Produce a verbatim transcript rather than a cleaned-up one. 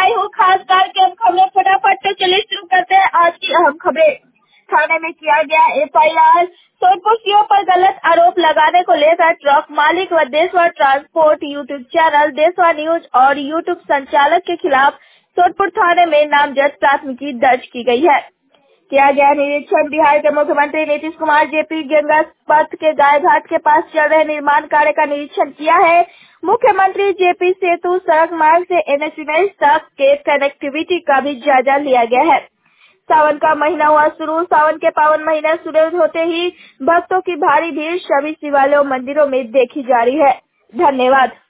आई हूँ खास करके अब खबरें फटाफट तो चलिए शुरू करते हैं आज की अहम खबरें। थाने में किया गया F I R. Sonpur CO पर गलत आरोप लगाने को लेकर ट्रक मालिक व Deshwa transport YouTube channel Deshwa news और यूट्यूब संचालक के खिलाफ सोनपुर थाने में नामजद प्राथमिकी दर्ज की गई है। किया गया निरीक्षण। बिहार के मुख्यमंत्री नीतीश कुमार जेपी गंगा पथ के गाय घाट के पास चल रहे निर्माण कार्य का निरीक्षण किया है। मुख्यमंत्री जेपी सेतु सड़क मार्ग से एन एच उन्नीस तक के कनेक्टिविटी का भी जायजा लिया गया है। सावन का महीना हुआ शुरू। सावन के पावन महीने शुरू होते ही भक्तों की भारी भीड़ सभी शिवालयों मंदिरों में देखी जा रही है। धन्यवाद।